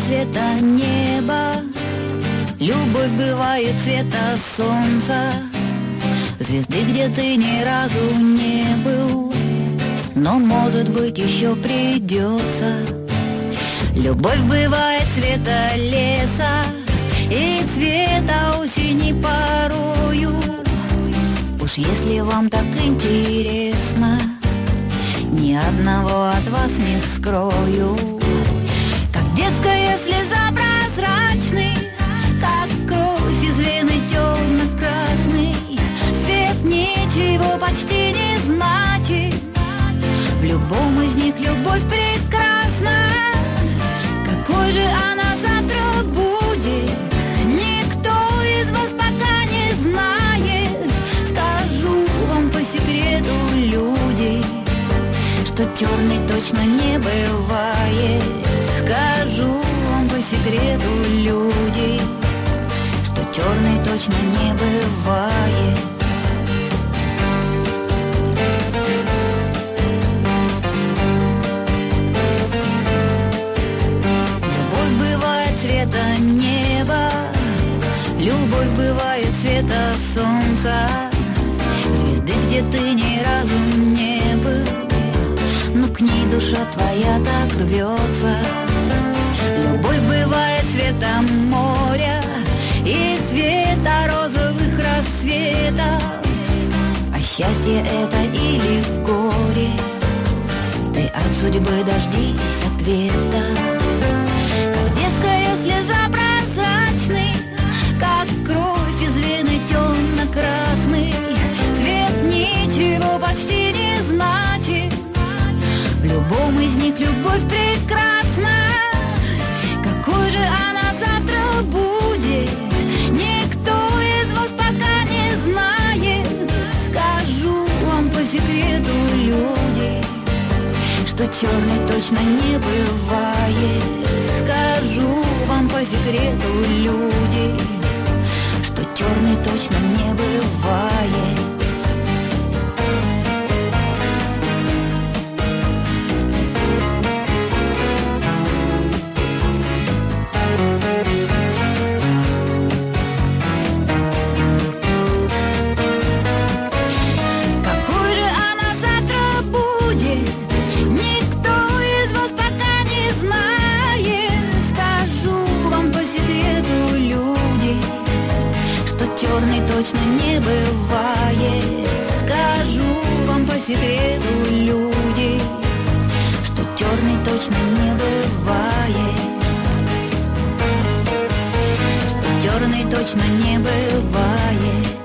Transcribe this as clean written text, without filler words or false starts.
цвета неба, любовь бывает цвета солнца, звезды, где ты ни разу не был, но, может быть, еще придется. Любовь бывает цвета леса и цвета осени порою. Уж если вам так интересно, ни одного от вас не скрою. Как детская слеза прозрачный, как кровь из вены темно-красный. Свет ничего почти не значит, в любом из них любовь прекрасна. Какой же она завтра будет, никто из вас пока не знает. Скажу вам по секрету, люди, что черный точно не бывает. Скажу вам по секрету, люди, что черный точно не бывает. Любовь бывает цвета неба, любовь бывает цвета солнца, звезды, где ты ни разу не был, но к ней душа твоя так рвется. Любовь бывает цвета моря и цвета розовых рассветов. А счастье это или горе, ты от судьбы дождись ответа. Как детская слеза прозрачный, как кровь из вены темно-красный. Цвет ничего почти не значит, в любом из них любовь прекрасна. Какой же она завтра будет, никто из вас пока не знает. Скажу вам по секрету, люди, что черный точно не бывает. Скажу вам по секрету, люди, что черный точно не бывает. Черный точно не бывает. Скажу вам по секрету, люди, что черный точно не бывает. Что черный точно не бывает.